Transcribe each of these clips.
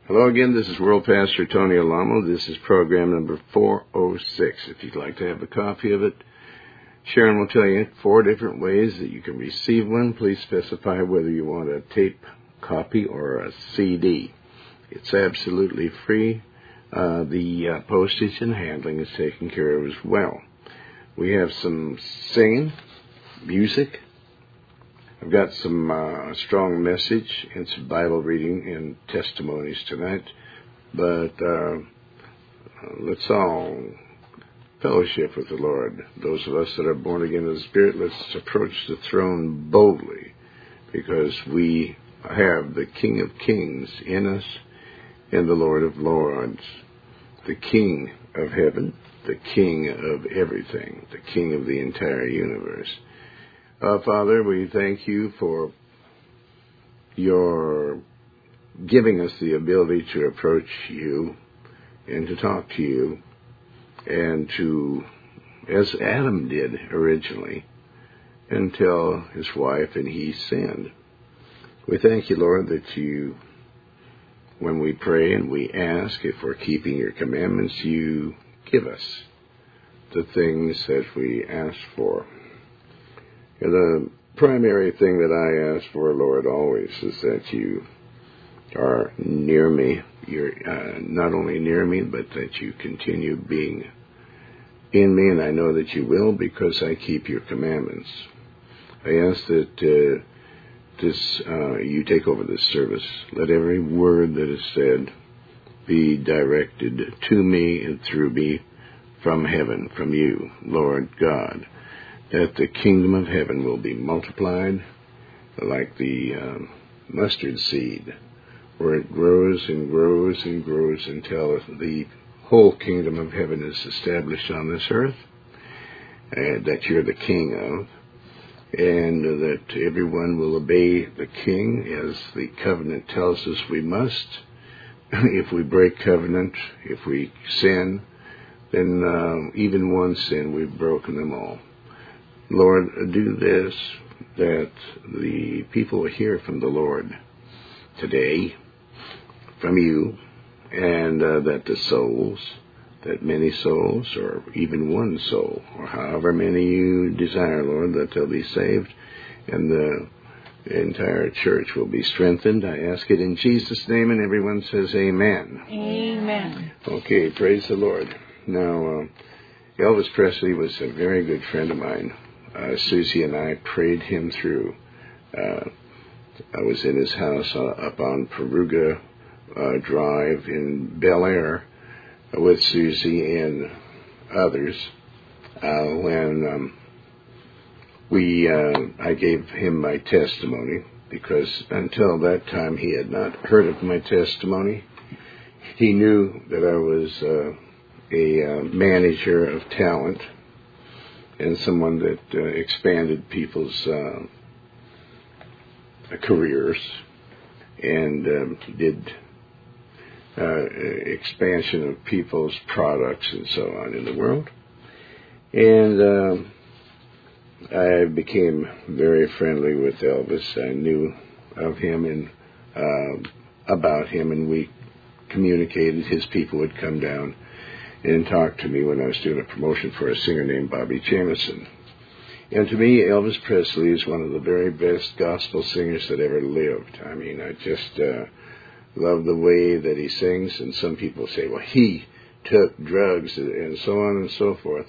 Hello again, this is World Pastor Tony Alamo. This is program number 406. If you'd like to have a copy of it, Sharon will tell you 4 different ways that you can receive one. Please specify whether you want a tape copy or a CD. It's absolutely free. The postage and handling is taken care of as well. We have some singing, music. I've got some strong message and some Bible reading and testimonies tonight, but let's all fellowship with the Lord. Those of us that are born again of the Spirit, let's approach the throne boldly, because we have the King of Kings in us and the Lord of Lords, the King of heaven, the King of everything, the King of the entire universe. Father, we thank you for your giving us the ability to approach you and to talk to you and to, as Adam did originally, until his wife and he sinned. We thank you, Lord, that you, when we pray and we ask if we're keeping your commandments, you give us the things that we ask for. And the primary thing that I ask for, Lord, always is that you are near me. You're not only near me, but that you continue being in me, and I know that you will because I keep your commandments. I ask that you take over this service. Let every word that is said be directed to me and through me from heaven, from you, Lord God, that the kingdom of heaven will be multiplied like the mustard seed, where it grows and grows and grows until the whole kingdom of heaven is established on this earth, that you're the king of, and that everyone will obey the king as the covenant tells us we must. If we break covenant, if we sin, then even one sin, we've broken them all. Lord, do this, that the people hear from the Lord today, from you, and that the souls, that many souls, or even one soul, or however many you desire, Lord, that they'll be saved, and the entire church will be strengthened. I ask it in Jesus' name, and everyone says amen. Amen. Okay, praise the Lord. Now, Elvis Presley was a very good friend of mine. Susie and I prayed him through. I was in his house up on Peruga Drive in Bel Air with Susie and others when I gave him my testimony, because until that time he had not heard of my testimony. He knew that I was a manager of talent and someone that expanded people's careers and did expansion of people's products and so on in the world. And I became very friendly with Elvis. I knew of him and about him, and we communicated. His people would come down and talk to me when I was doing a promotion for a singer named Bobby Jameson. And to me, Elvis Presley is one of the very best gospel singers that ever lived. I mean, I just love the way that he sings. And some people say, well, he took drugs and so on and so forth.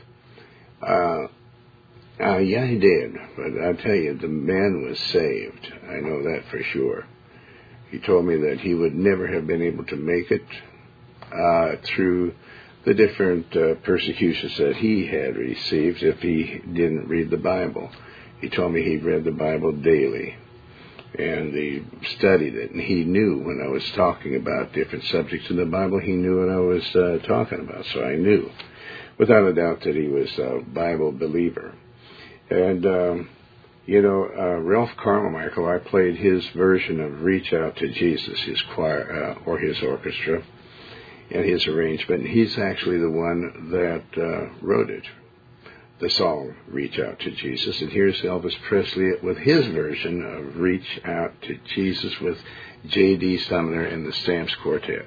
Yeah, he did. But I tell you, the man was saved. I know that for sure. He told me that he would never have been able to make it through the different persecutions that he had received if he didn't read the Bible. He told me he read the Bible daily, and he studied it, and he knew when I was talking about different subjects in the Bible, he knew what I was talking about, so I knew without a doubt that he was a Bible believer. And, Ralph Carmichael, I played his version of Reach Out to Jesus, his choir, or his orchestra, and his arrangement. He's actually the one that wrote it. the song Reach Out to Jesus. And here's Elvis Presley with his version of Reach Out to Jesus with J.D. Sumner and the Stamps Quartet.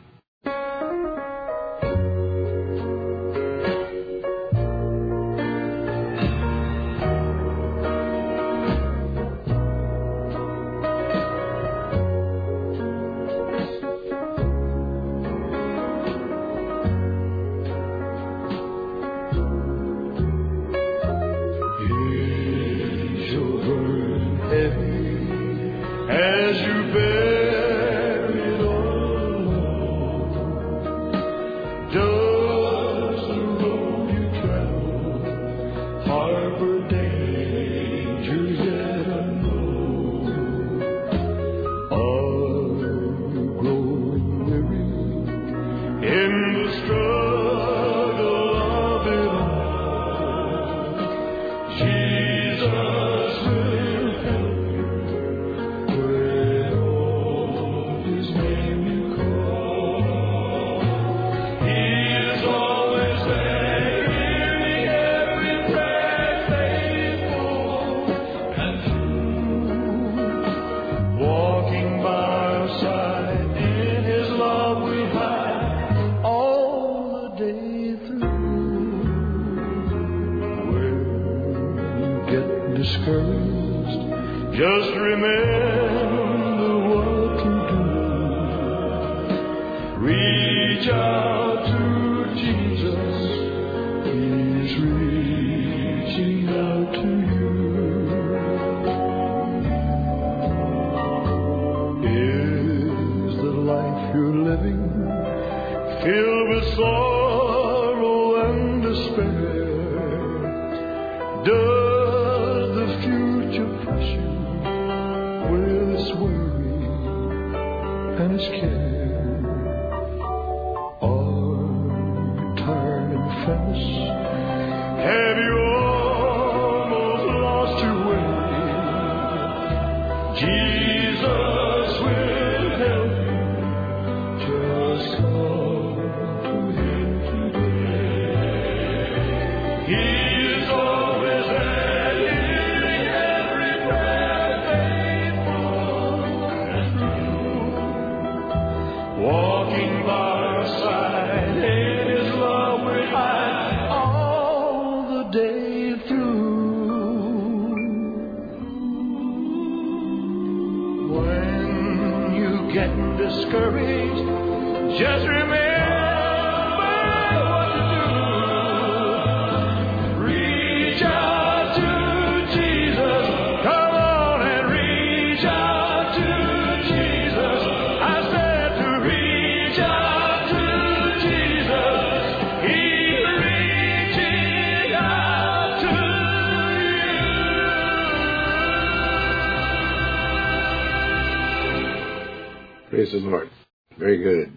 Praise the Lord. Very good,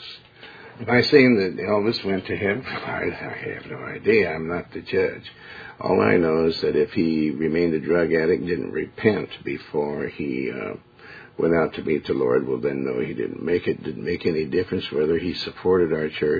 Elvis. Am I saying that Elvis went to heaven? I have no idea. I'm not the judge. All I know is that if he remained a drug addict, didn't repent before he went out to meet the Lord, well, then no, he didn't make it. Didn't make any difference whether he supported our church,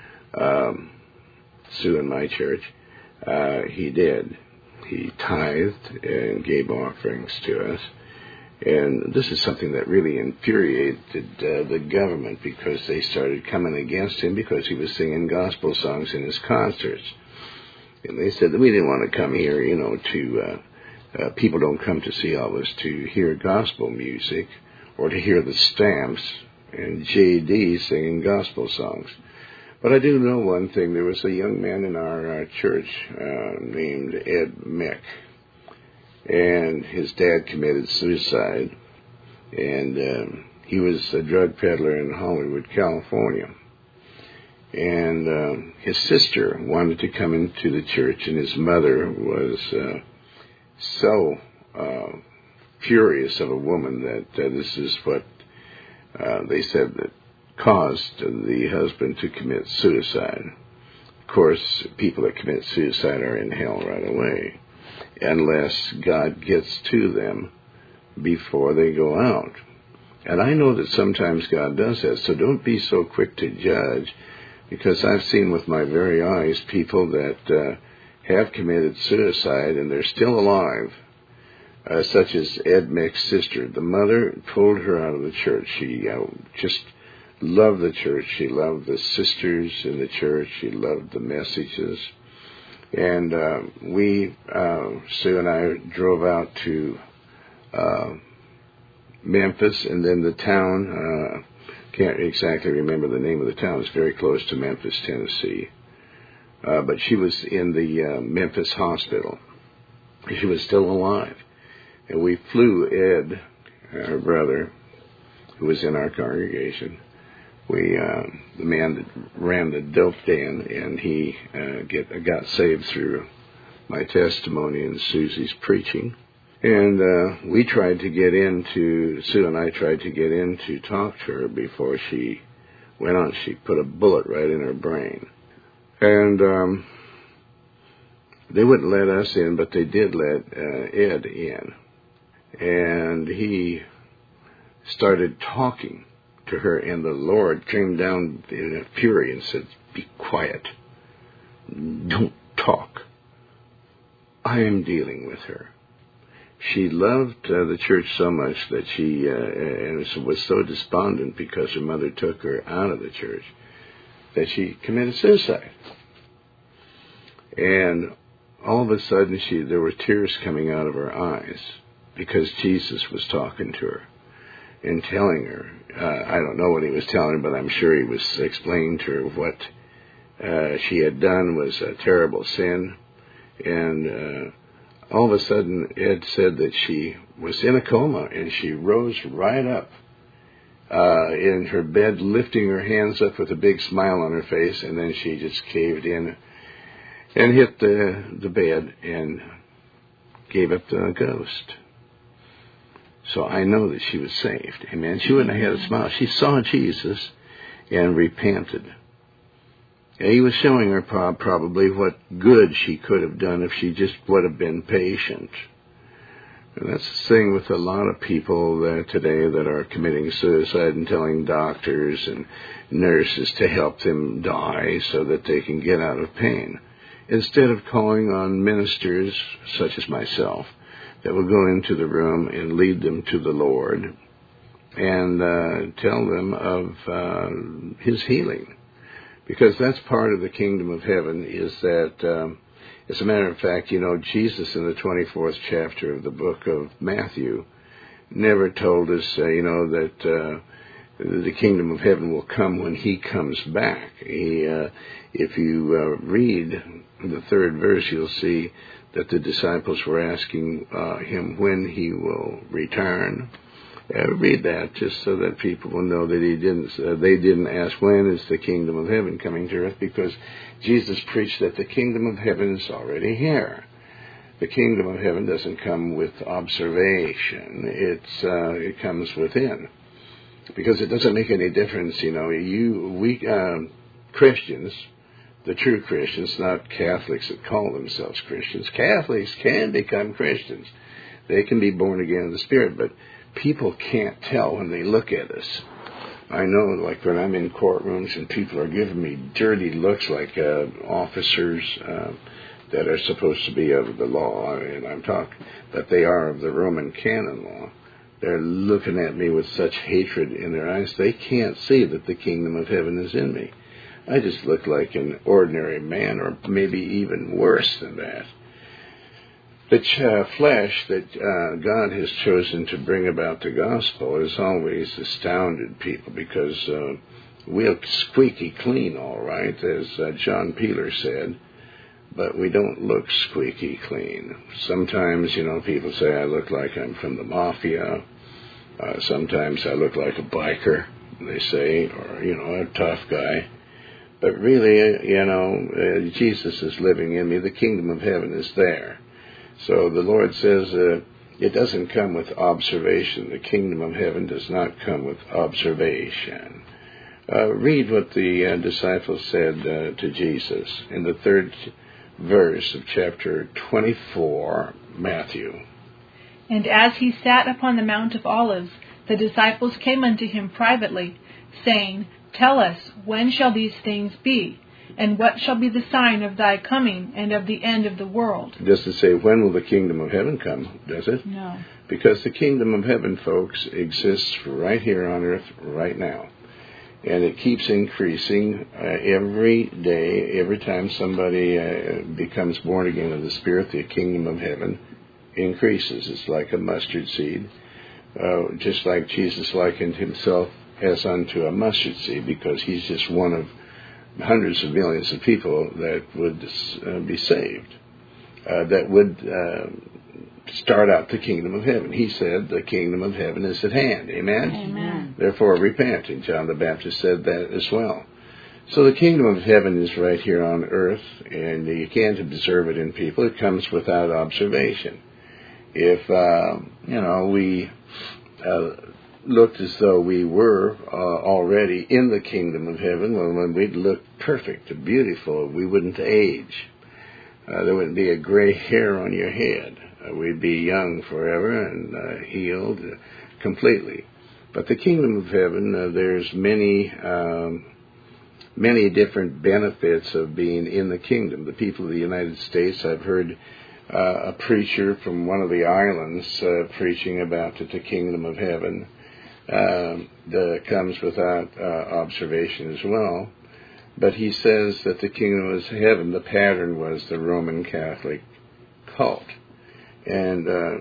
Sue and my church. He did. He tithed and gave offerings to us. And this is something that really infuriated the government, because they started coming against him because he was singing gospel songs in his concerts. And they said that we didn't want to come here, to people don't come to see Elvis to hear gospel music or to hear the Stamps and J.D. singing gospel songs. But I do know one thing. There was a young man in our church named Ed Mick. And his dad committed suicide, and he was a drug peddler in Hollywood, California. And his sister wanted to come into the church, and his mother was so furious of a woman that this is what they said that caused the husband to commit suicide. Of course, people that commit suicide are in hell right away, unless God gets to them before they go out. And I know that sometimes God does that, so don't be so quick to judge, because I've seen with my very eyes people that have committed suicide and they're still alive, such as Ed Mick's sister. The mother pulled her out of the church. She just loved the church. She loved the sisters in the church. She loved the messages. And Sue and I drove out to Memphis, and then the town, can't exactly remember the name of the town. It's very close to Memphis, Tennessee. But she was in the Memphis hospital. She was still alive. And we flew Ed, our brother, who was in our congregation. The man that ran the dope den, and he got saved through my testimony and Susie's preaching. And Sue and I tried to get in to talk to her before she went on. She put a bullet right in her brain. And they wouldn't let us in, but they did let Ed in. And he started talking to her, and the Lord came down in a fury and said, "Be quiet. Don't talk. I am dealing with her." She loved the church so much that she was so despondent because her mother took her out of the church that she committed suicide. And all of a sudden, there were tears coming out of her eyes because Jesus was talking to her and telling her, I don't know what he was telling her, but I'm sure he was explaining to her what she had done was a terrible sin. And all of a sudden, Ed said that she was in a coma, and she rose right up in her bed, lifting her hands up with a big smile on her face, and then she just caved in and hit the bed and gave up the ghost. So I know that she was saved. Amen. She wouldn't have had a smile. She saw Jesus and repented. And he was showing her probably what good she could have done if she just would have been patient. And that's the thing with a lot of people today that are committing suicide and telling doctors and nurses to help them die so that they can get out of pain, instead of calling on ministers such as myself that will go into the room and lead them to the Lord and tell them of his healing. Because that's part of the kingdom of heaven, is that, as a matter of fact, Jesus in the 24th chapter of the book of Matthew never told us, that the kingdom of heaven will come when he comes back. If you read the third verse, you'll see that the disciples were asking him when he will return. Read that just so that people will know that they didn't ask when is the kingdom of heaven coming to earth, because Jesus preached that the kingdom of heaven is already here. The kingdom of heaven doesn't come with observation. It comes within. Because it doesn't make any difference, we Christians, the true Christians, not Catholics that call themselves Christians. Catholics can become Christians. They can be born again in the Spirit, but people can't tell when they look at us. I know, like when I'm in courtrooms and people are giving me dirty looks, like officers that are supposed to be of the law, and I'm talking, but they are of the Roman canon law. They're looking at me with such hatred in their eyes, they can't see that the kingdom of heaven is in me. I just look like an ordinary man, or maybe even worse than that. The flesh that God has chosen to bring about the gospel has always astounded people, because we'll squeaky clean, all right, as John Peeler said, but we don't look squeaky clean. Sometimes, people say I look like I'm from the mafia. Sometimes I look like a biker, they say, or, a tough guy. But really, Jesus is living in me. The kingdom of heaven is there. So the Lord says it doesn't come with observation. The kingdom of heaven does not come with observation. Read what the disciples said to Jesus in the third verse of chapter 24, Matthew. And as he sat upon the Mount of Olives, the disciples came unto him privately, saying, Tell us, when shall these things be? And what shall be the sign of thy coming and of the end of the world? It doesn't say when will the kingdom of heaven come, does it? No. Because the kingdom of heaven, folks, exists right here on earth right now. And it keeps increasing every day. Every time somebody becomes born again of the Spirit, the kingdom of heaven increases. It's like a mustard seed. Just like Jesus likened himself as unto a mustard seed, because he's just one of hundreds of millions of people that would be saved, that would start out the kingdom of heaven. He said the kingdom of heaven is at hand. Amen? Amen. Therefore repent. And John the Baptist said that as well. So the kingdom of heaven is right here on earth, and you can't observe it in people. It comes without observation. If, we looked as though we were already in the kingdom of heaven, when we'd look perfect, beautiful, we wouldn't age. There wouldn't be a gray hair on your head. We'd be young forever and healed completely. But the kingdom of heaven, there's many different benefits of being in the kingdom. The people of the United States, I've heard a preacher from one of the islands preaching about the kingdom of heaven that comes without observation as well. But he says that the kingdom of heaven, the pattern was the Roman Catholic cult. And,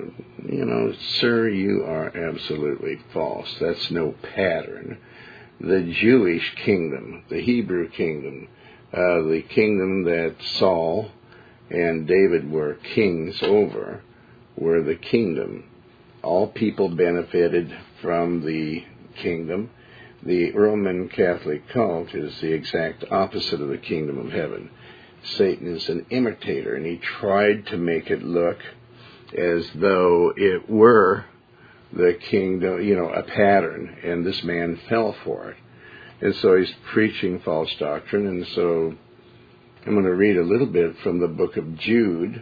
sir, you are absolutely false. That's no pattern. The Jewish kingdom, the Hebrew kingdom, the kingdom that Saul and David were kings over, were the kingdom. All people benefited from the kingdom. The Roman Catholic cult is the exact opposite of the kingdom of heaven. Satan is an imitator, and he tried to make it look as though it were the kingdom, a pattern, and this man fell for it. And so he's preaching false doctrine, and so I'm going to read a little bit from the book of Jude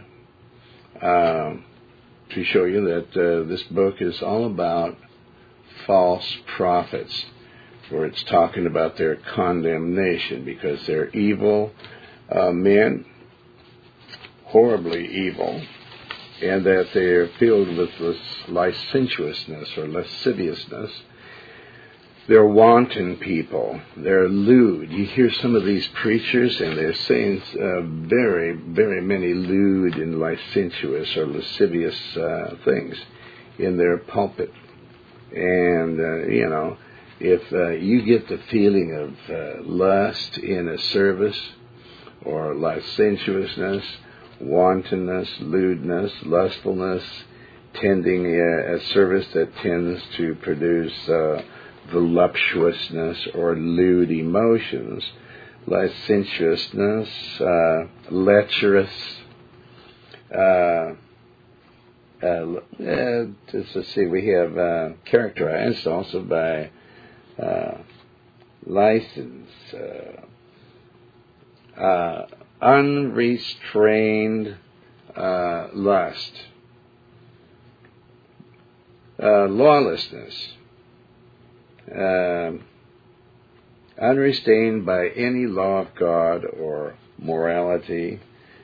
to show you that this book is all about false prophets, where it's talking about their condemnation because they're evil men, horribly evil, and that they're filled with this licentiousness or lasciviousness. They're wanton people. They're lewd. You hear some of these preachers, and they're saying very, very many lewd and licentious or lascivious things in their pulpit. And, if you get the feeling of lust in a service, or licentiousness, wantonness, lewdness, lustfulness, tending a service that tends to produce voluptuousness or lewd emotions, licentiousness, lecherous, let's see, we have characterized also by license, unrestrained lust, lawlessness, unrestrained by any law of God or morality,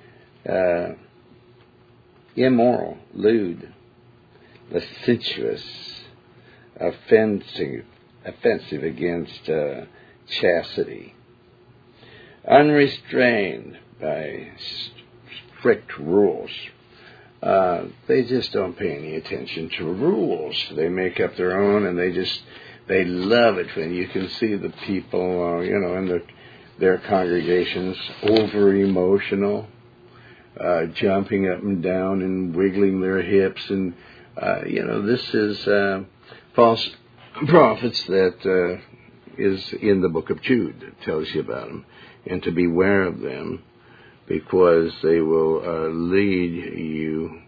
immoral, lewd, licentious, offensive against chastity, unrestrained by strict rules. They just don't pay any attention to rules. They make up their own, and they love it when you can see the people, in their congregations, over-emotional, jumping up and down and wiggling their hips. And, this is false prophets that is in the book of Jude that tells you about them. And to beware of them, because they will lead you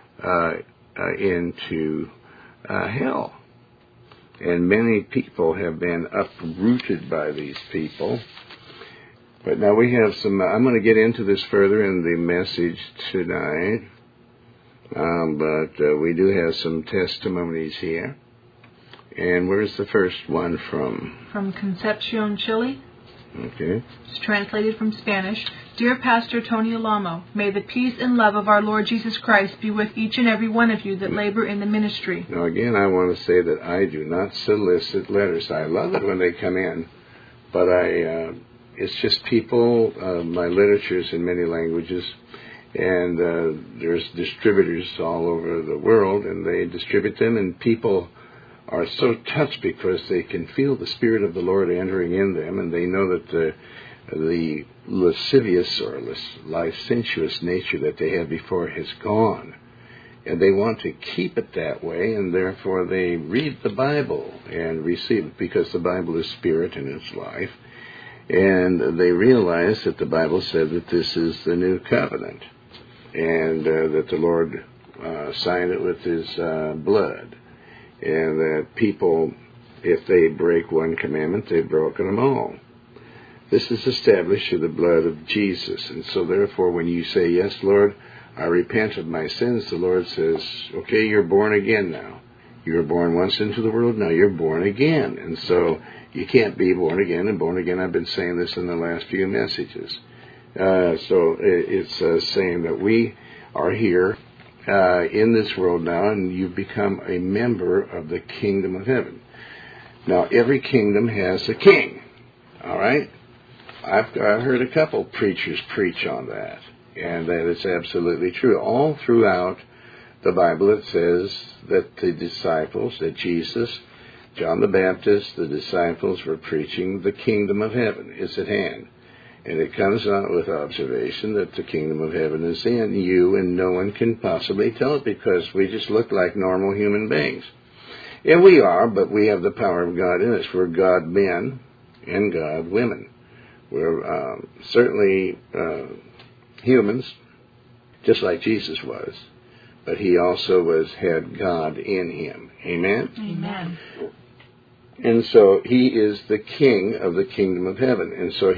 into hell. And many people have been uprooted by these people. But now we have I'm going to get into this further in the message tonight. But we do have some testimonies here. And where's the first one from? From Concepcion, Chile. Okay. It's translated from Spanish. Dear Pastor Tony Alamo, may the peace and love of our Lord Jesus Christ be with each and every one of you that labor in the ministry. Now, again, I want to say that I do not solicit letters. I love it when they come in, but it's just people. My literature is in many languages, and there's distributors all over the world, and they distribute them, and people are so touched because they can feel the Spirit of the Lord entering in them, and they know that the lascivious or licentious nature that they had before has gone. And they want to keep it that way, and therefore they read the Bible and receive it, because the Bible is spirit and it's life. And they realize that the Bible said that this is the new covenant, and that the Lord signed it with His blood. And that people, if they break one commandment, they've broken them all. This is established through the blood of Jesus. And so therefore, when you say, yes, Lord, I repent of my sins, the Lord says, okay, you're born again now. You were born once into the world, now you're born again. And so you can't be born again. And born again, I've been saying this in the last few messages. So it's saying that we are here in this world now, and you've become a member of the kingdom of heaven. Now, every kingdom has a king, all right? I've heard a couple preachers preach on that, and that is absolutely true. All throughout the Bible it says that the disciples, that Jesus, John the Baptist, the disciples were preaching the kingdom of heaven is at hand. And it comes out with observation that the kingdom of heaven is in you, and no one can possibly tell it because we just look like normal human beings. And we are, but we have the power of God in us. We're God men and God women. We're certainly humans, just like Jesus was, but He also had God in Him. Amen? Amen. And so He is the king of the kingdom of heaven. And so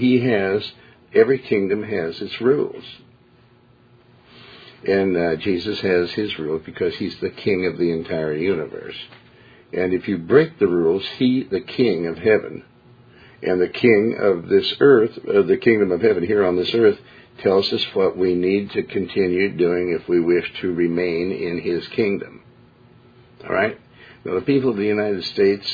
every kingdom has its rules. And Jesus has His rules because He's the king of the entire universe. And if you break the rules, He, the king of heaven, and the king of this earth, the kingdom of heaven here on this earth, tells us what we need to continue doing if we wish to remain in His kingdom. All right? Now, the people of the United States,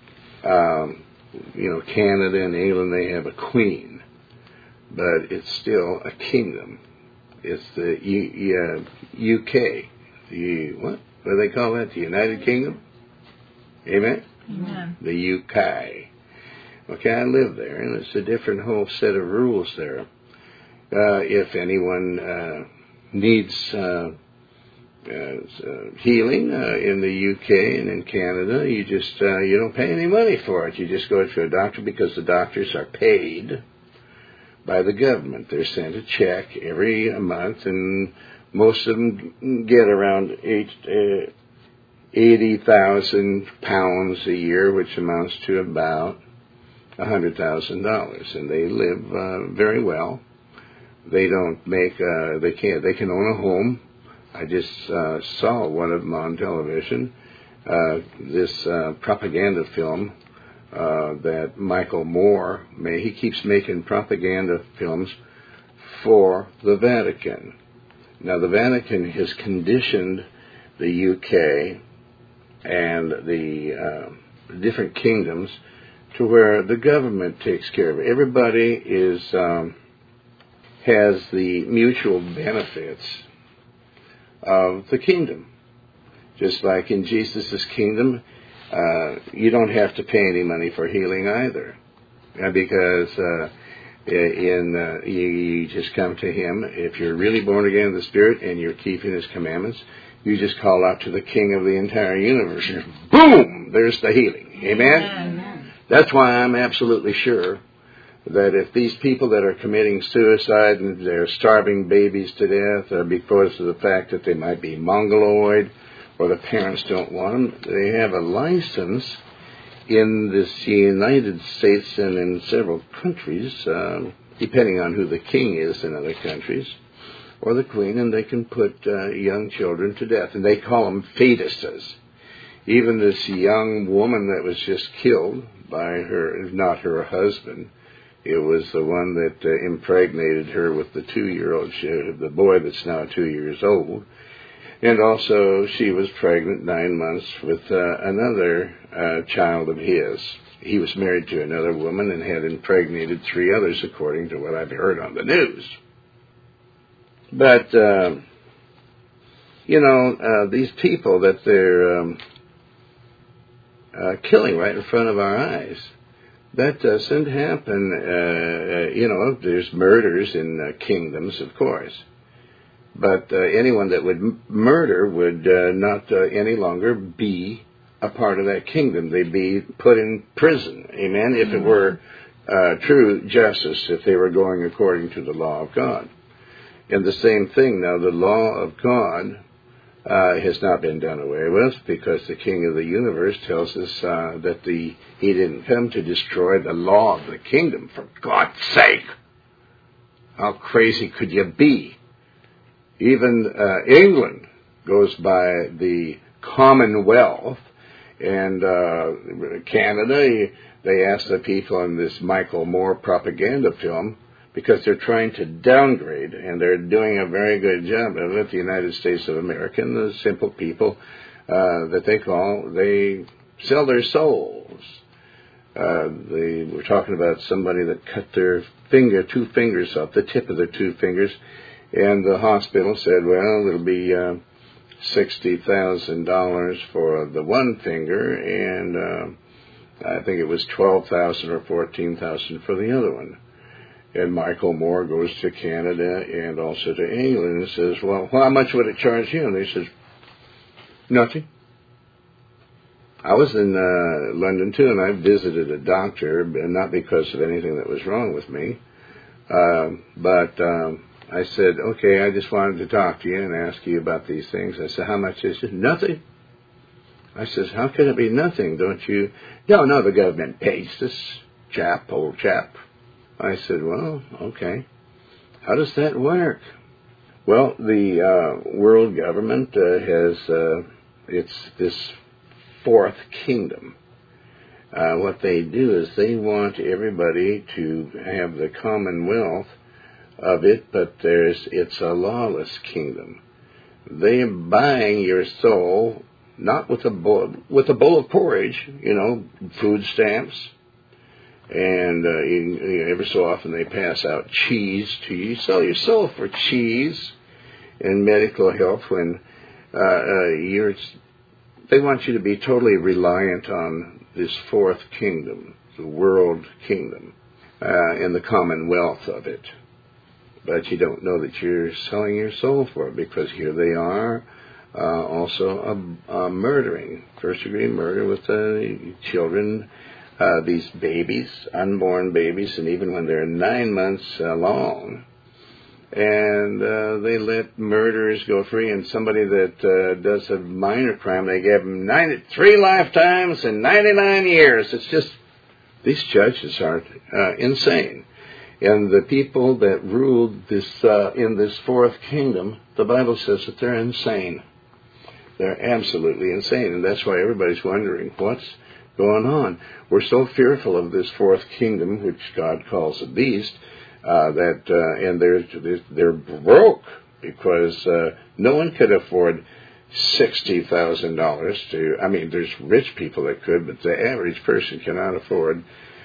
Canada and England, they have a queen, but it's still a kingdom. It's the UK, what do they call that? The United Kingdom? Amen? Amen. The UK. Okay, I live there, and it's a different whole set of rules there. If anyone needs healing in the UK and in Canada, you just you don't pay any money for it. You just go to a doctor because the doctors are paid by the government. They're sent a check every month, and most of them get around 80,000 pounds a year, which amounts to about $100,000, and they live very well. They don't make they can own a home. I just saw one of them on television, this propaganda film that Michael Moore made. He keeps making propaganda films for the Vatican. Now, the Vatican has conditioned the UK and the different kingdoms to where the government takes care of it. Everybody has the mutual benefits of the kingdom. Just like in Jesus' kingdom, you don't have to pay any money for healing either, because you just come to Him. If you're really born again of the Spirit and you're keeping His commandments, you just call out to the King of the entire universe, and boom, there's the healing. Amen? Amen. That's why I'm absolutely sure that if these people that are committing suicide and they're starving babies to death because of the fact that they might be mongoloid or the parents don't want them, they have a license in this United States and in several countries, depending on who the king is in other countries, or the queen, and they can put young children to death. And they call them fetuses. Even this young woman that was just killed by not her husband, It was the one that impregnated her with the 2-year-old, the boy that's now 2 years old. And also she was pregnant 9 months with another child of his. He was married to another woman and had impregnated 3 others, according to what I've heard on the news. But, these people that they're killing right in front of our eyes, that doesn't happen. There's murders in kingdoms, of course. But anyone that would murder would not any longer be a part of that kingdom. They'd be put in prison, amen, if it were true justice, if they were going according to the law of God. And the same thing now, the law of God has not been done away with, because the King of the universe tells us that he didn't come to destroy the law of the kingdom, for God's sake. How crazy could you be? Even England goes by the Commonwealth, and Canada, they asked the people in this Michael Moore propaganda film, because they're trying to downgrade, and they're doing a very good job of it, the United States of America, and the simple people that they sell their souls. They were talking about somebody that cut their 2 fingers off, the tip of their 2 fingers, and the hospital said, well, it'll be $60,000 for the 1 finger, and I think it was $12,000 or $14,000 for the other one. And Michael Moore goes to Canada and also to England and says, well, how much would it charge you? And they says, nothing. I was in London, too, and I visited a doctor, not because of anything that was wrong with me, but I said, okay, I just wanted to talk to you and ask you about these things. I said, how much is it? Nothing. I says, how can it be nothing? Don't you? No, the government pays this old chap. I said, well, okay. How does that work? Well, the world government has, it's this 4th kingdom. What they do is they want everybody to have the commonwealth of it, but it's a lawless kingdom. They are buying your soul, not with a bowl of porridge, food stamps. And every so often they pass out cheese to you. You sell your soul for cheese and medical help when they want you to be totally reliant on this 4th kingdom, the world kingdom, and the commonwealth of it. But you don't know that you're selling your soul for it, because here they are also murdering, first-degree murder with children, these babies, unborn babies, and even when they're 9 months along, and they let murderers go free, and somebody that does a minor crime, they give them 3 lifetimes and 99 years. It's just, these judges are insane. And the people that ruled this in this 4th kingdom, the Bible says that they're insane. They're absolutely insane, and that's why everybody's wondering, what's going on? We're so fearful of this 4th kingdom, which God calls a beast, and they're broke, because no one could afford $60,000 to. I mean, there's rich people that could, but the average person cannot afford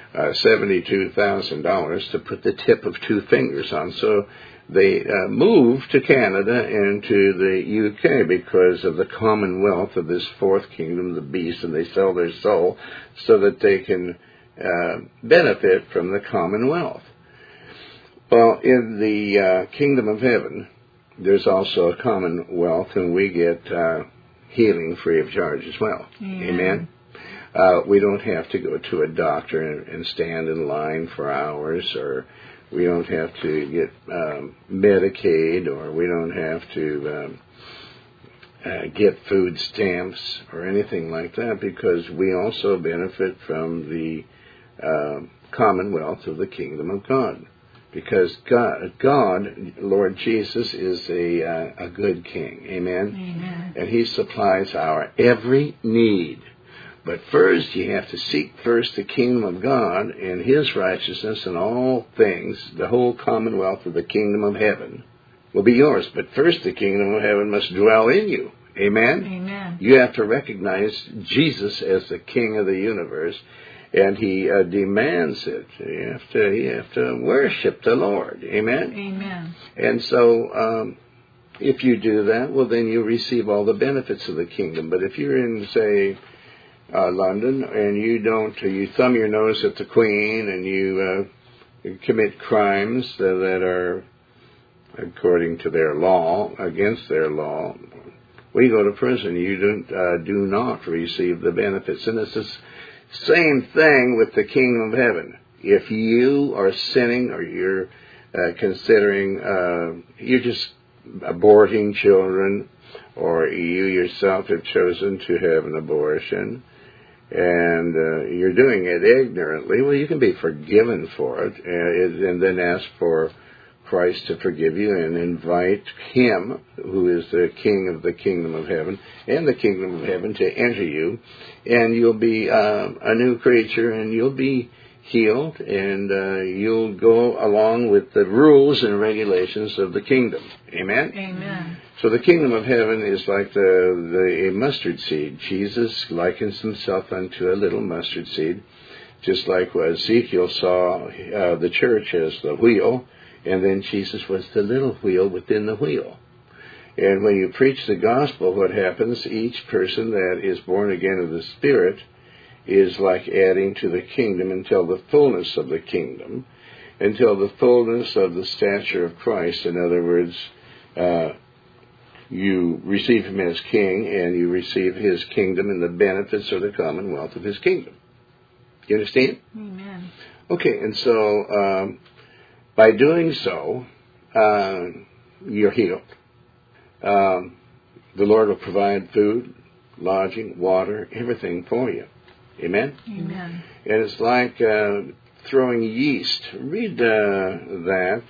$72,000 to put the tip of 2 fingers on. So they moved to Canada and to the UK because of the commonwealth of this 4th kingdom, the beast, and they sell their soul so that they can benefit from the commonwealth. Well, in the kingdom of heaven, there's also a commonwealth, and we get healing free of charge as well. Amen. We don't have to go to a doctor and stand in line for hours, or we don't have to get Medicaid, or we don't have to get food stamps or anything like that, because we also benefit from the commonwealth of the kingdom of God. Because God, Lord Jesus, is a good king. Amen? Amen. And he supplies our every need. But first, you have to seek first the kingdom of God and His righteousness, and all things, the whole commonwealth of the kingdom of heaven, will be yours. But first, the kingdom of heaven must dwell in you. Amen? Amen. You have to recognize Jesus as the King of the universe, and He demands it. You have to worship the Lord. Amen? Amen. And so, if you do that, well, then you receive all the benefits of the kingdom. But if you're in, say, London, and you thumb your nose at the Queen, and you commit crimes that are according to their law, against their law, we go to prison. You do not receive the benefits. And it's the same thing with the kingdom of heaven. If you are sinning, or you're considering, you're just aborting children, or you yourself have chosen to have an abortion, and you're doing it ignorantly, well, you can be forgiven for it, and then ask for Christ to forgive you, and invite Him, who is the King of the kingdom of heaven, and the kingdom of heaven, to enter you, and you'll be a new creature, and you'll be healed, and you'll go along with the rules and regulations of the kingdom. Amen? Amen. So the kingdom of heaven is like a mustard seed. Jesus likens Himself unto a little mustard seed, just like Ezekiel saw the church as the wheel, and then Jesus was the little wheel within the wheel. And when you preach the gospel, what happens, each person that is born again of the Spirit is like adding to the kingdom until the fullness of the kingdom, until the fullness of the stature of Christ. In other words, you receive Him as King, and you receive His kingdom and the benefits of the commonwealth of His kingdom. You understand? Amen. Okay, and so by doing so, you're healed. The Lord will provide food, lodging, water, everything for you. Amen? Amen. And it's like throwing yeast. Read that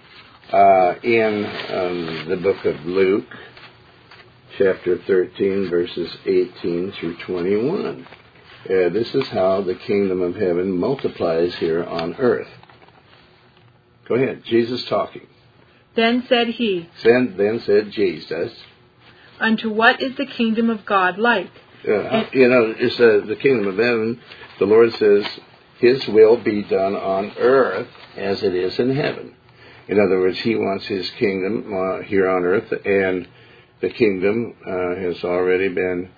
in the book of Luke, chapter 13, verses 18 through 21. This is how the kingdom of heaven multiplies here on earth. Go ahead. Jesus talking. Then said He, Then said Jesus, unto what is the kingdom of God like? It's the kingdom of heaven. The Lord says His will be done on earth as it is in heaven. In other words, He wants His kingdom here on earth, and the kingdom has already been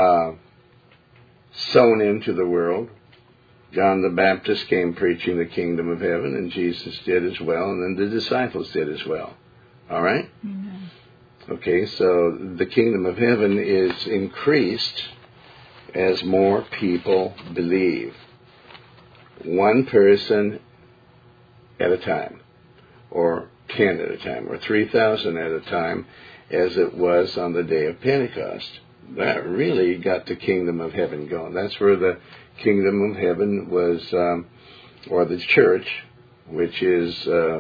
sown into the world. John the Baptist came preaching the kingdom of heaven, and Jesus did as well, and then the disciples did as well. All right? Amen. Okay, so the kingdom of heaven is increased as more people believe. One person at a time, or 10 at a time, or 3,000 at a time, as it was on the day of Pentecost. That really got the kingdom of heaven going. That's where the kingdom of heaven was, or the church, which is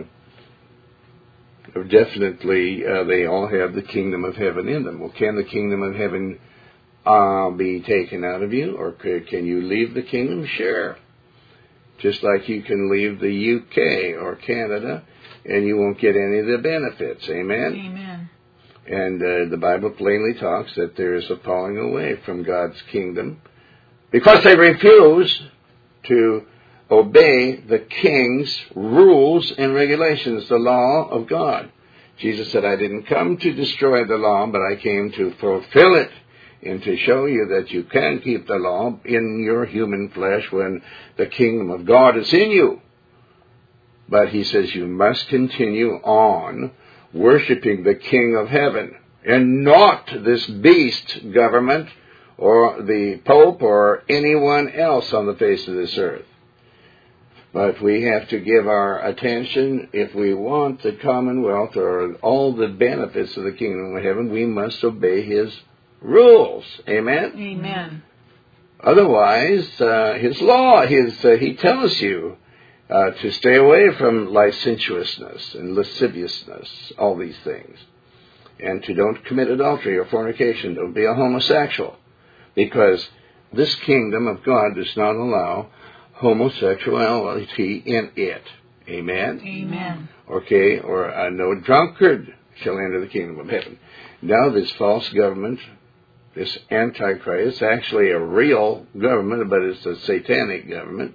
definitely, they all have the kingdom of heaven in them. Well, can the kingdom of heaven be taken out of you, or can you leave the kingdom? Sure. Just like you can leave the UK or Canada, and you won't get any of the benefits. Amen? Amen. And the Bible plainly talks that there is a falling away from God's kingdom because they refuse to obey the king's rules and regulations, the law of God. Jesus said, I didn't come to destroy the law, but I came to fulfill it and to show you that you can keep the law in your human flesh when the kingdom of God is in you. But He says you must continue on worshiping the King of heaven and not this beast government or the Pope or anyone else on the face of this earth. But we have to give our attention, if we want the commonwealth or all the benefits of the kingdom of heaven, we must obey His rules. Amen? Amen. Otherwise, His law, He tells you to stay away from licentiousness and lasciviousness, all these things. And to don't commit adultery or fornication, don't be a homosexual. Because this kingdom of God does not allow homosexuality in it. Amen? Amen. Okay, or no drunkard shall enter the kingdom of heaven. Now this false government, this Antichrist, actually a real government, but it's a satanic government,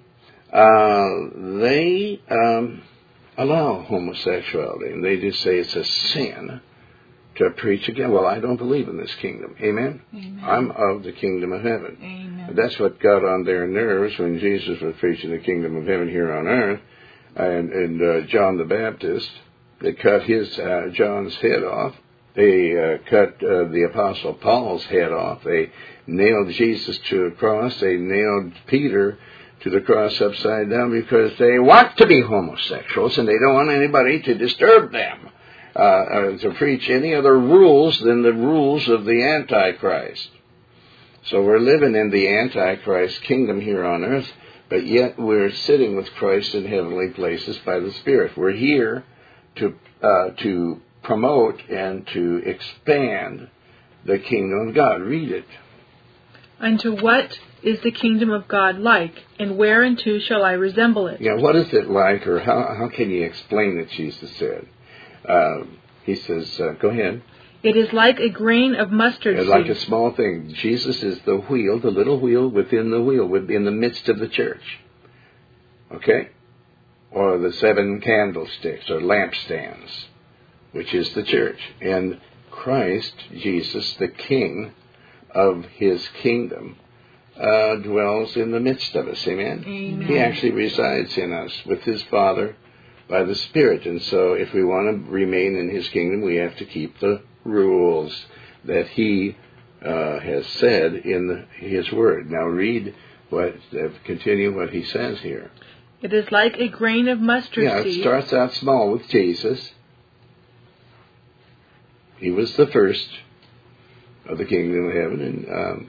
they allow homosexuality, and they just say it's a sin to preach again. Well, I don't believe in this kingdom. Amen? Amen. I'm of the kingdom of heaven. Amen. That's what got on their nerves when Jesus was preaching the kingdom of heaven here on earth. And John the Baptist, they cut John's head off. They cut the Apostle Paul's head off. They nailed Jesus to a cross. They nailed Peter to the cross upside down because they want to be homosexuals and they don't want anybody to disturb them, to preach any other rules than the rules of the Antichrist. So we're living in the Antichrist kingdom here on earth, but yet we're sitting with Christ in heavenly places by the Spirit. We're here to promote and to expand the kingdom of God. Read it. Unto what is the kingdom of God like, and whereunto shall I resemble it? Yeah, what is it like, or how can you explain it, Jesus said? He says, go ahead. It is like a grain of mustard seed. It's like a small thing. Jesus is the wheel, the little wheel within the wheel, in the midst of the church. Okay? Or the 7 candlesticks, or lampstands, which is the church. And Christ, Jesus, the King of His kingdom, dwells in the midst of us. Amen? Amen. He actually resides in us with His Father by the Spirit. And so if we want to remain in His kingdom, we have to keep the rules that He has said in His Word. Now continue what He says here. It is like a grain of mustard seed. It starts out small with Jesus. He was the first of the kingdom of heaven. And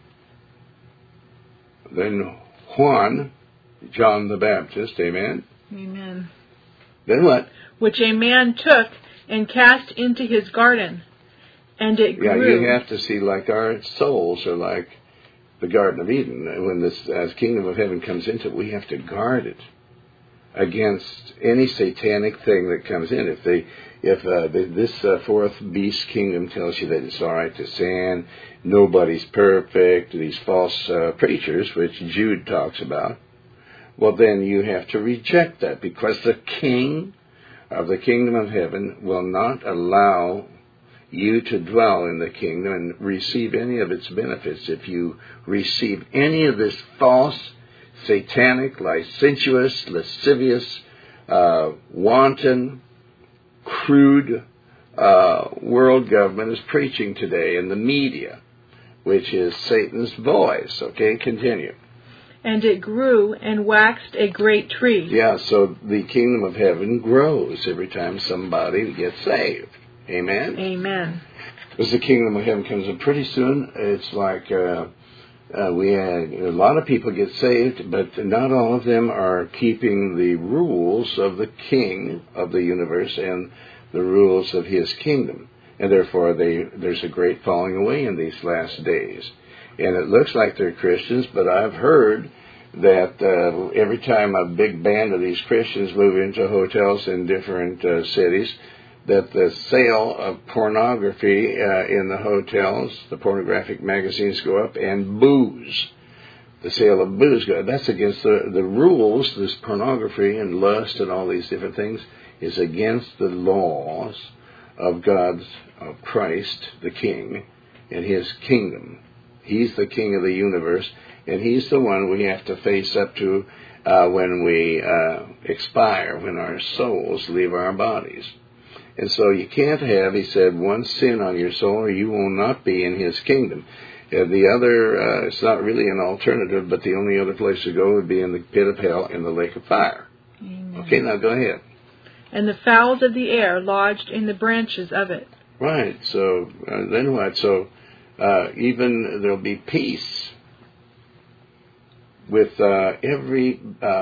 then John the Baptist, amen? Amen. Then what? Which a man took and cast into his garden, and it grew. Yeah, you have to see, like our souls are like the Garden of Eden. When this kingdom of heaven comes into it, we have to guard it against any satanic thing that comes in. If this fourth beast kingdom tells you that it's all right to sin, nobody's perfect, these false preachers, which Jude talks about, well, then you have to reject that, because the King of the kingdom of heaven will not allow you to dwell in the kingdom and receive any of its benefits if you receive any of this false, satanic, licentious, lascivious, wanton, crude world government is preaching today in the media, which is Satan's voice. Okay, continue. And it grew and waxed a great tree. Yeah, so the kingdom of heaven grows every time somebody gets saved. Amen? Amen. As the kingdom of heaven comes in pretty soon, it's like we had a lot of people get saved, but not all of them are keeping the rules of the King of the universe and the rules of His kingdom. And therefore, there's a great falling away in these last days. And it looks like they're Christians, but I've heard that every time a big band of these Christians move into hotels in different cities, that the sale of pornography in the hotels, the pornographic magazines go up, and booze. The sale of booze go up. That's against the rules. This pornography and lust and all these different things is against the laws of of Christ, the King, and His kingdom. He's the King of the universe, and He's the one we have to face up to when we expire, when our souls leave our bodies. And so you can't have, he said, one sin on your soul, or you will not be in His kingdom. The other, it's not really an alternative, but the only other place to go would be in the pit of hell, in the lake of fire. Amen. Okay, now go ahead. And the fowls of the air lodged in the branches of it. Right, so then what? So even there'll be peace with every,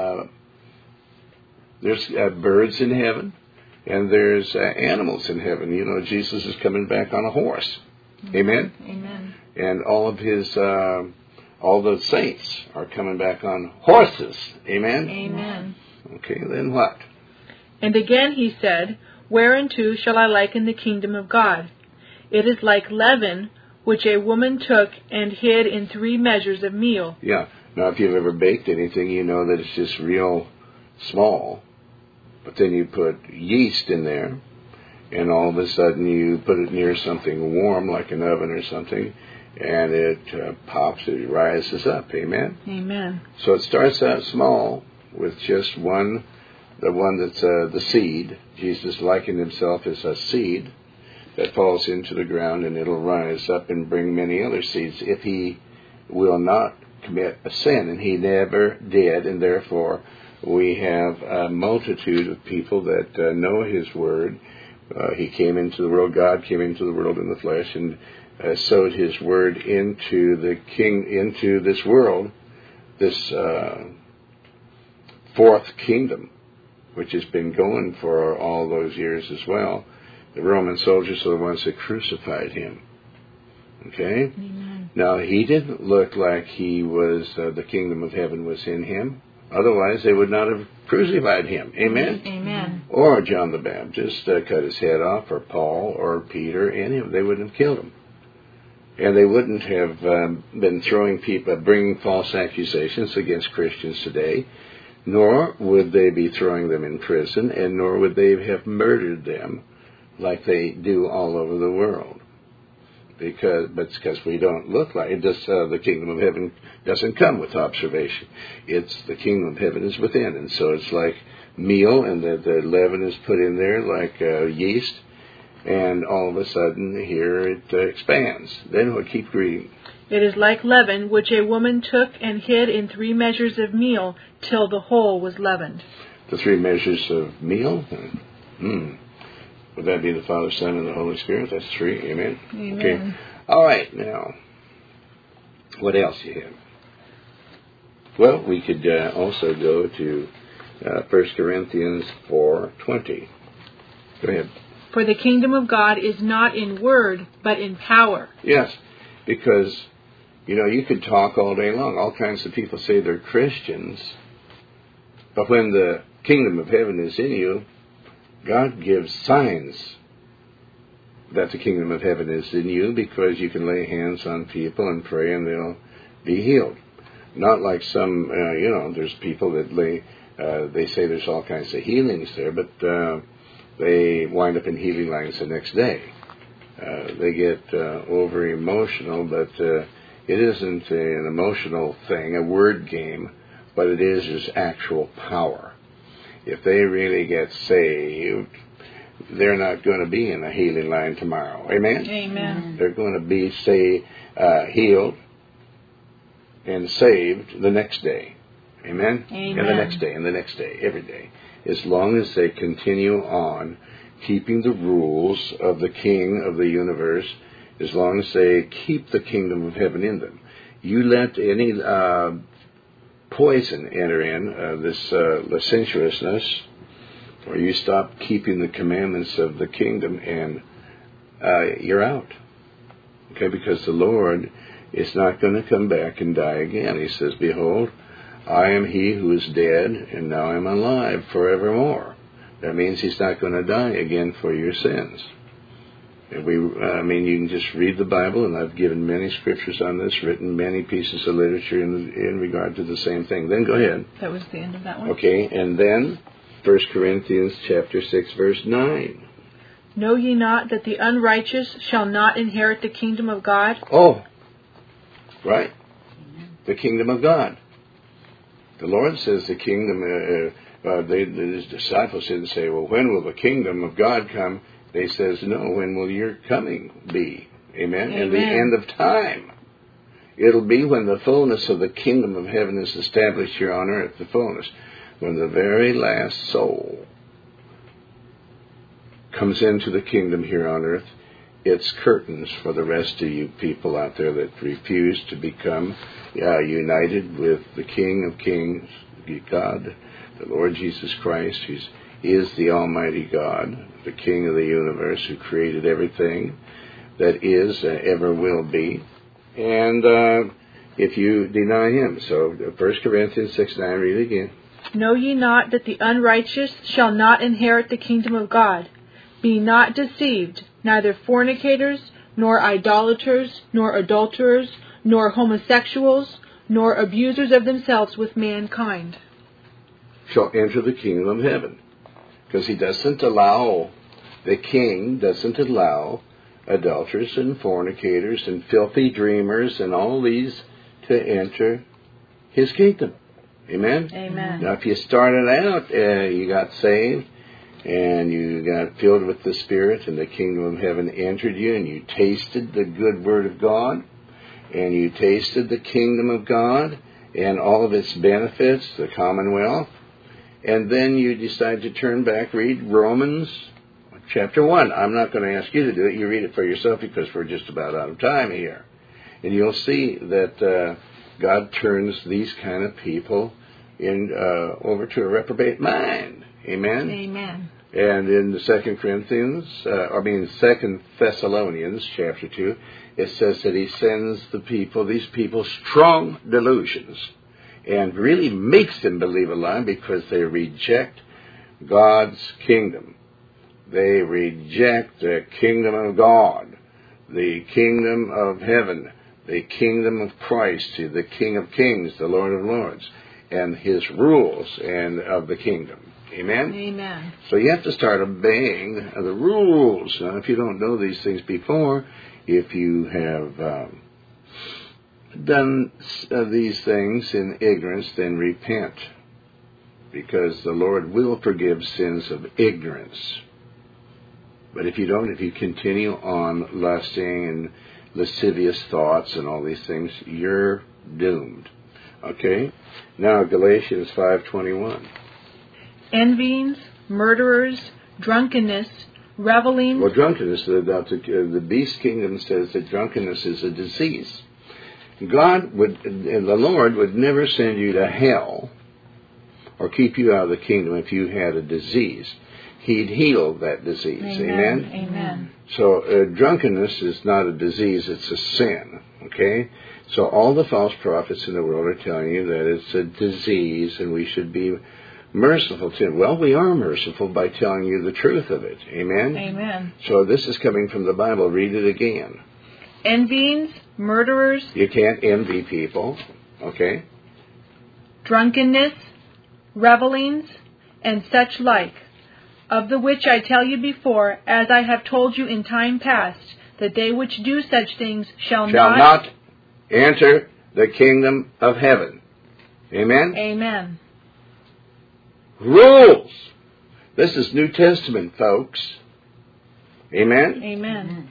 there's birds in heaven, and there's animals in heaven. You know, Jesus is coming back on a horse. Amen? Amen. And all all the saints are coming back on horses. Amen? Amen. Okay, then what? And again he said, Whereunto shall I liken the kingdom of God? It is like leaven, which a woman took and hid in 3 measures of meal. Yeah. Now, if you've ever baked anything, you know that it's just real small. But then you put yeast in there, and all of a sudden you put it near something warm, like an oven or something, and it pops, it rises up. Amen? Amen. So it starts out small with just one, the one that's the seed. Jesus likened himself as a seed that falls into the ground, and it'll rise up and bring many other seeds if he will not commit a sin, and he never did, and therefore we have a multitude of people that know his word. He came into the world, God came into the world in the flesh, and sowed his word into this world, this fourth kingdom, which has been going for all those years as well. The Roman soldiers are the ones that crucified him. Okay? Amen. Now, he didn't look like he was, the kingdom of heaven was in him. Otherwise, they would not have crucified him. Amen? Amen. Or John the Baptist cut his head off, or Paul, or Peter, any of them. They wouldn't have killed him. And they wouldn't have been throwing people, bringing false accusations against Christians today, nor would they be throwing them in prison, and nor would they have murdered them like they do all over the world. Because we don't look like it. The kingdom of heaven doesn't come with observation. It's the kingdom of heaven is within, and so it's like meal, and the leaven is put in there like yeast, and all of a sudden here it expands. Then we'll keep reading. It is like leaven, which a woman took and hid in 3 measures of meal, till the whole was leavened. The 3 measures of meal? Would that be the Father, Son, and the Holy Spirit? That's 3. Amen? Amen. Okay. All right, now, what else you have? Well, we could also go to 1 Corinthians 4:20. Go ahead. For the kingdom of God is not in word, but in power. Yes, because, you could talk all day long. All kinds of people say they're Christians, but when the kingdom of heaven is in you, God gives signs that the kingdom of heaven is in you, because you can lay hands on people and pray and they'll be healed. Not like some, there's people that they say there's all kinds of healings there, but they wind up in healing lines the next day. They get over emotional, but it isn't an emotional thing, a word game. What it is actual power. If they really get saved, they're not going to be in a healing line tomorrow. Amen? Amen. They're going to be, healed and saved the next day. Amen? Amen. And the next day, and the next day, every day. As long as they continue on keeping the rules of the King of the universe, as long as they keep the kingdom of heaven in them. You let any poison enter in, this licentiousness, or you stop keeping the commandments of the kingdom, and you're out. Okay, because the Lord is not going to come back and die again. He says, Behold, I am he who is dead, and now I am alive forevermore. That means he's not going to die again for your sins. And you can just read the Bible, and I've given many scriptures on this, written many pieces of literature in regard to the same thing. Then go ahead. That was the end of that one. Okay, and then 1 Corinthians chapter 6, verse 9. Know ye not that the unrighteous shall not inherit the kingdom of God? Oh, right. The kingdom of God. The Lord says the kingdom, his disciples didn't say, well, when will the kingdom of God come? They says, no, when will your coming be? Amen? Amen. And the end of time. It'll be when the fullness of the kingdom of heaven is established here on earth, the fullness. When the very last soul comes into the kingdom here on earth, it's curtains for the rest of you people out there that refuse to become united with the King of Kings, God, the Lord Jesus Christ, who is the Almighty God, the King of the universe, who created everything that is, ever will be. And if you deny him. So 1 Corinthians 6:9, read it again. Know ye not that the unrighteous shall not inherit the kingdom of God? Be not deceived, neither fornicators, nor idolaters, nor adulterers, nor homosexuals, nor abusers of themselves with mankind shall enter the kingdom of heaven. Because he doesn't allow, the king doesn't allow adulterers and fornicators and filthy dreamers and all these to enter his kingdom. Amen? Amen. Now, if you started out, you got saved, and you got filled with the Spirit, and the kingdom of heaven entered you, and you tasted the good word of God, and you tasted the kingdom of God, and all of its benefits, the commonwealth, and then you decide to turn back, read Romans chapter 1. I'm not going to ask you to do it. You read it for yourself because we're just about out of time here. And you'll see that God turns these kind of people over to a reprobate mind. Amen? Amen. And in the 2 Thessalonians chapter 2, it says that he sends these people strong delusions and really makes them believe a lie because they reject God's kingdom. They reject the kingdom of God, the kingdom of heaven, the kingdom of Christ, the King of Kings, the Lord of Lords, and his rules and of the kingdom. Amen? Amen. So you have to start obeying the rules. Now, if you don't know these things before, if you have done these things in ignorance, then repent, because the Lord will forgive sins of ignorance. But if you don't, if you continue on lusting and lascivious thoughts and all these things, you're doomed. Okay? Now, Galatians 5:21. Envyings, murderers, drunkenness, revelings. Well, drunkenness, the beast kingdom says that drunkenness is a disease. The Lord would never send you to hell or keep you out of the kingdom if you had a disease. He'd heal that disease. Amen? Amen. So drunkenness is not a disease, it's a sin. Okay? So all the false prophets in the world are telling you that it's a disease and we should be merciful to it. Well, we are merciful by telling you the truth of it. Amen? Amen. So this is coming from the Bible. Read it again. Envyings, murderers. You can't envy people. Okay? Drunkenness, revelings, and such like, of the which I tell you before, as I have told you in time past, that they which do such things shall not enter the kingdom of heaven. Amen? Amen. Rules. This is New Testament, folks. Amen? Amen.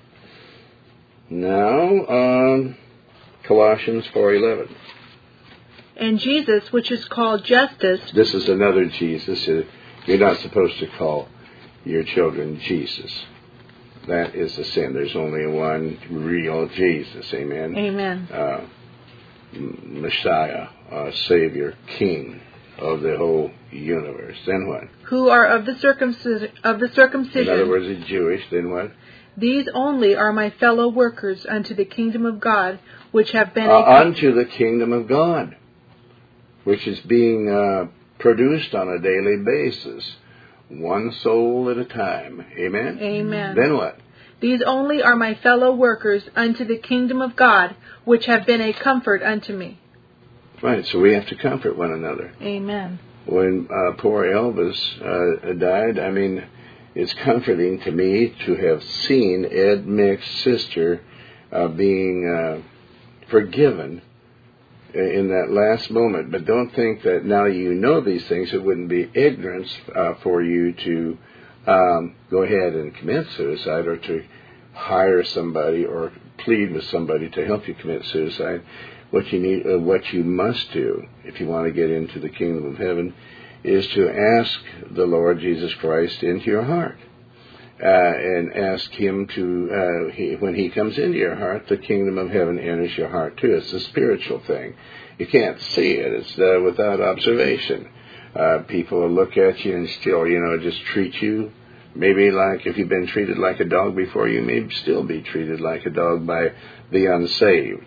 Now, Colossians 4:11. And Jesus, which is called Justus. This is another Jesus. You're not supposed to call your children Jesus. That is a sin. There's only one real Jesus. Amen? Amen. Messiah, Savior, King of the whole universe. Then what? Who are of the circumcision. In other words, a Jewish. Then what? These only are my fellow workers unto the kingdom of God, which have been unto the kingdom of God, which is being produced on a daily basis, one soul at a time. Amen? Amen. Then what? These only are my fellow workers unto the kingdom of God, which have been a comfort unto me. Right, so we have to comfort one another. Amen. When poor Elvis died, I mean, it's comforting to me to have seen Ed Mick's sister being forgiven in that last moment. But don't think that now you know these things, it wouldn't be ignorance for you to go ahead and commit suicide or to hire somebody or plead with somebody to help you commit suicide. What you must do if you want to get into the kingdom of heaven is to ask the Lord Jesus Christ into your heart. And ask Him to, when He comes into your heart, the kingdom of heaven enters your heart too. It's a spiritual thing. You can't see it. It's without observation. People will look at you and still, just treat you. Maybe like if you've been treated like a dog before, you may still be treated like a dog by the unsaved.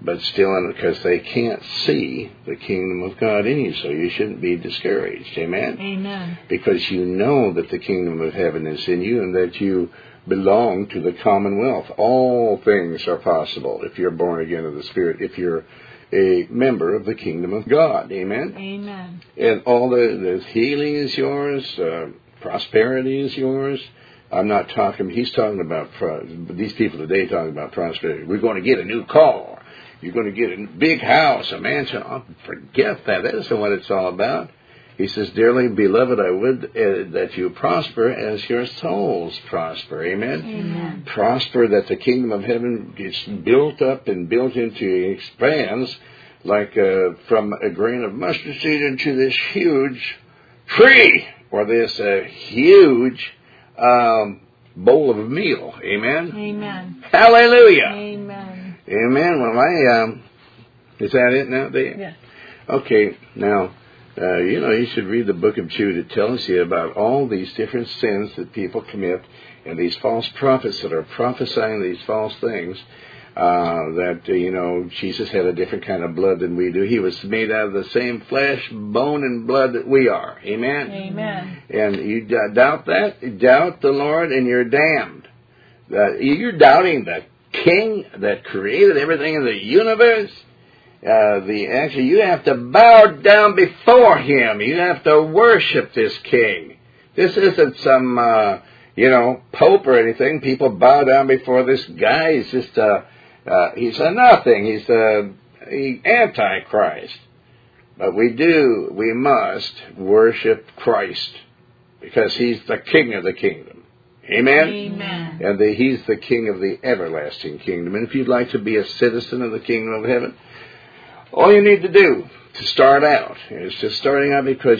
but still, because they can't see the kingdom of God in you, so you shouldn't be discouraged. Amen? Amen. Because you know that the kingdom of heaven is in you and that you belong to the commonwealth. All things are possible if you're born again of the Spirit, if you're a member of the kingdom of God. Amen? Amen. And all the healing is yours, prosperity is yours. I'm not talking, he's talking about, these people today talking about prosperity. We're going to get a new car. You're going to get a big house, a mansion. Oh, forget that. That isn't what it's all about. He says, dearly beloved, I would that you prosper as your souls prosper. Amen? Amen. Prosper, that the kingdom of heaven gets built up and built into, expands like from a grain of mustard seed into this huge tree or this huge bowl of a meal. Amen? Amen. Hallelujah. Amen. Amen. Well, is that it now, Dave? Yes. Okay, now, you should read the book of Jude. It tells you about all these different sins that people commit and these false prophets that are prophesying these false things, that, Jesus had a different kind of blood than we do. He was made out of the same flesh, bone, and blood that we are. Amen? Amen. And you doubt that? Doubt the Lord and you're damned. You're doubting the King that created everything in the universe. Actually, you have to bow down before Him. You have to worship this King. This isn't some, Pope or anything. People bow down before this guy. He's just, he's a nothing. He's the Antichrist. But we must worship Christ because He's the King of the kingdom. Amen? Amen. And He's the King of the everlasting kingdom. And if you'd like to be a citizen of the kingdom of heaven, all you need to do to start out is just starting out because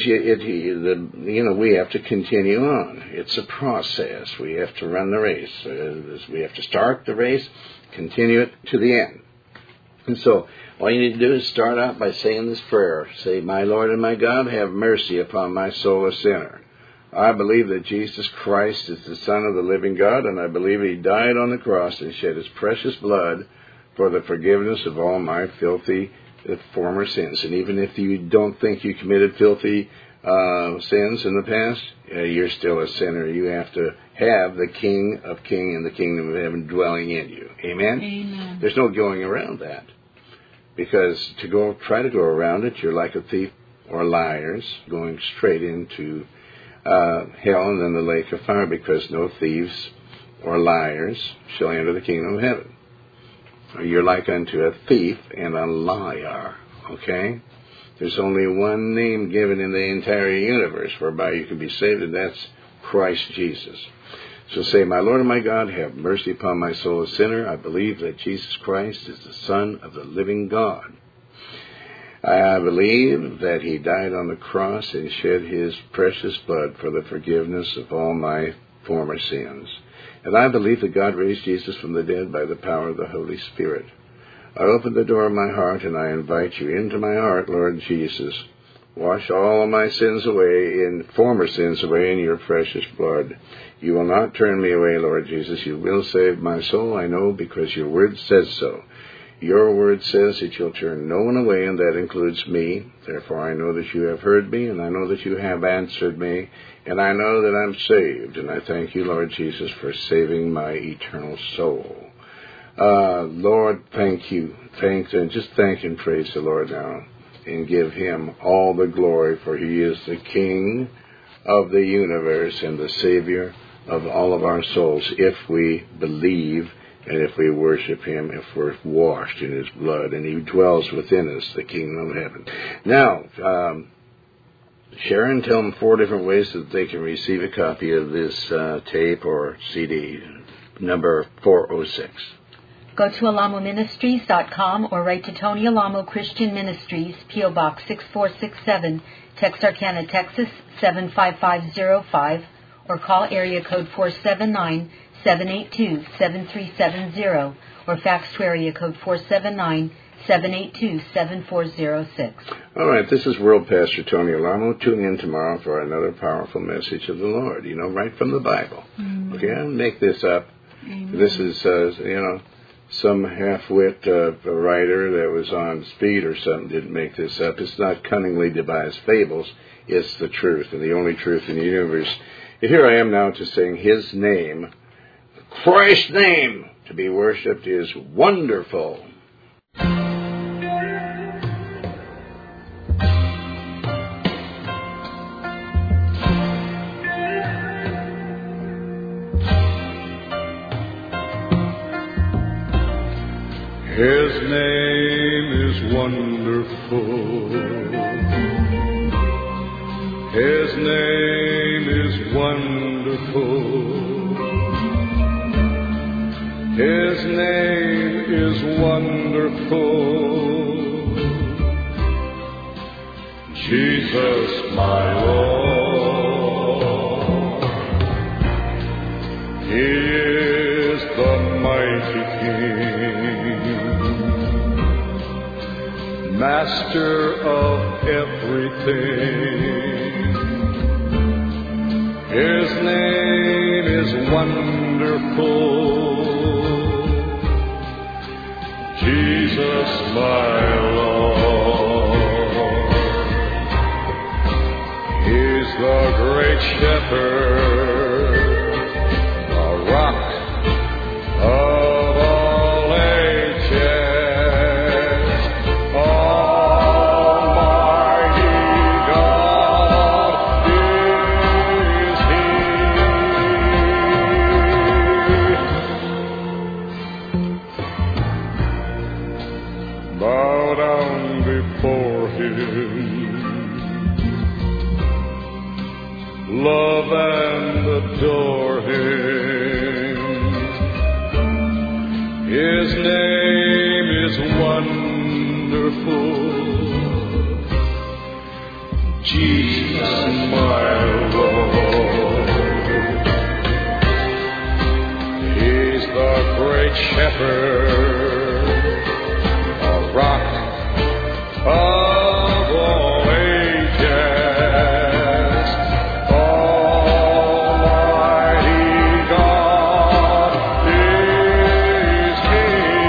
we have to continue on. It's a process. We have to run the race. We have to start the race, continue it to the end. And so all you need to do is start out by saying this prayer. Say, my Lord and my God, have mercy upon my soul, a sinner. I believe that Jesus Christ is the Son of the living God, and I believe He died on the cross and shed His precious blood for the forgiveness of all my filthy former sins. And even if you don't think you committed filthy sins in the past, you're still a sinner. You have to have the King of Kings and the kingdom of heaven dwelling in you. Amen? Amen. There's no going around that. Because try to go around it, you're like a thief or liars going straight into hell and then the lake of fire, because no thieves or liars shall enter the kingdom of heaven. You're like unto a thief and a liar. Okay? There's only one name given in the entire universe whereby you can be saved, and that's Christ Jesus. So say, my Lord and my God, have mercy upon my soul, a sinner. I believe that Jesus Christ is the Son of the living God. I believe that He died on the cross and shed His precious blood for the forgiveness of all my former sins. And I believe that God raised Jesus from the dead by the power of the Holy Spirit. I open the door of my heart and I invite you into my heart, Lord Jesus. Wash all of my sins away, former sins away in your precious blood. You will not turn me away, Lord Jesus. You will save my soul, I know, because your word says so. Your word says that you'll turn no one away, and that includes me. Therefore, I know that you have heard me, and I know that you have answered me, and I know that I'm saved. And I thank you, Lord Jesus, for saving my eternal soul. Lord, thank you. Just thank and praise the Lord now, and give Him all the glory, for He is the King of the universe and the Savior of all of our souls, if we believe and if we worship Him, if we're washed in His blood, and He dwells within us, the kingdom of heaven. Now, Sharon, tell them 4 different ways that they can receive a copy of this tape or CD, number 406. Go to alamoministries.com or write to Tony Alamo Christian Ministries, P.O. Box 6467, Texarkana, Texas 75505, or call area code 479-782-7370, or fax to area code 479-782-7406. All right, this is World Pastor Tony Alamo. Tune in tomorrow for another powerful message of the Lord, right from the Bible. Mm-hmm. Okay, I don't make this up. Mm-hmm. This is, some half-wit writer that was on speed or something didn't make this up. It's not cunningly devised fables. It's the truth, and the only truth in the universe. And here I am now to sing His name. Christ's name to be worshipped is wonderful. His name is wonderful. His name is wonderful. His name is wonderful. Jesus, my Lord. He is the mighty King, Master of everything. His name is wonderful. Jesus, my Lord. He's the great shepherd, the rock of all ages, Almighty God is He. Bow down before Him, love and adore Him. His name is wonderful. Jesus, my Lord. He's the great shepherd, a rock of all ages, Almighty God is He.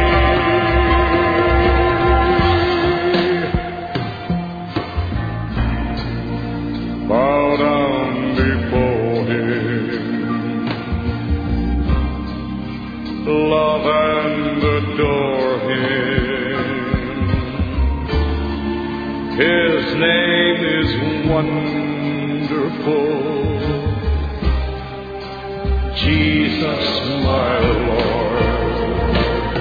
Bow down before Him, love and adore Him. His name is wonderful. Jesus, my Lord.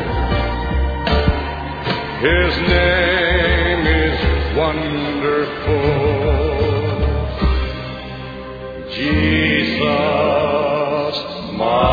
His name is wonderful. Jesus, my